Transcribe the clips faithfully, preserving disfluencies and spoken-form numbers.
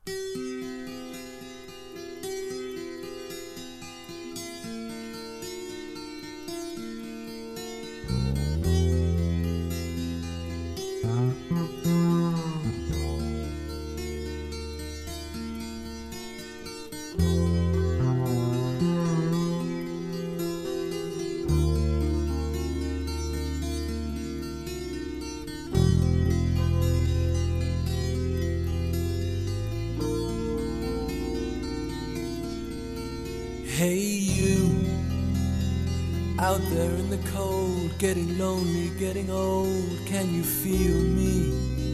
Hey you, out there in the cold, getting lonely, getting old, can you feel me?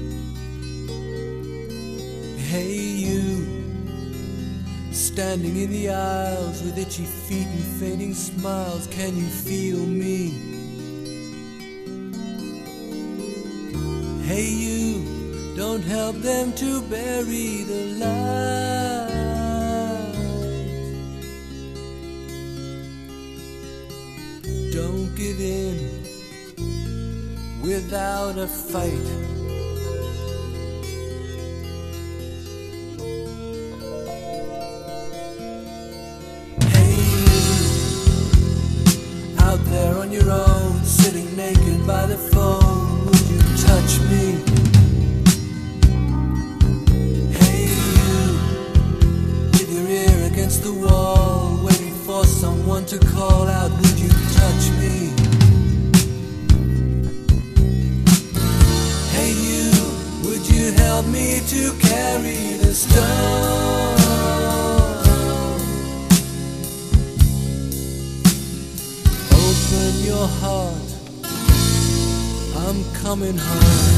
Hey you, standing in the aisles with itchy feet and fading smiles, can you feel me? Hey you, don't help them to bury the light. Don't give in without a fight. Hey you, out there on your own, sitting naked by the phone, would you touch me? Hey you, with your ear against the wall, waiting for someone to call out, would you touch me? Hey you, would you help me to carry the stone? Open your heart, I'm coming home.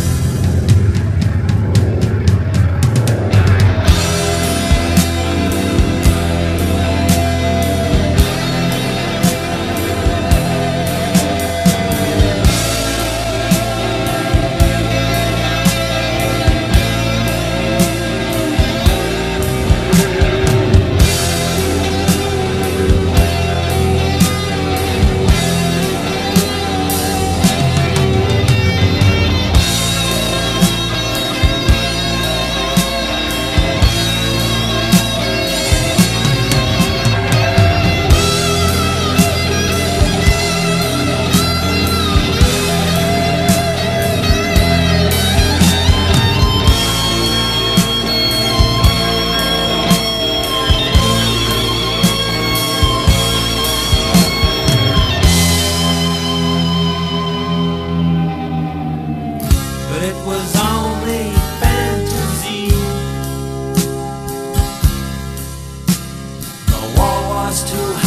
But it was only fantasy. The wall was too high.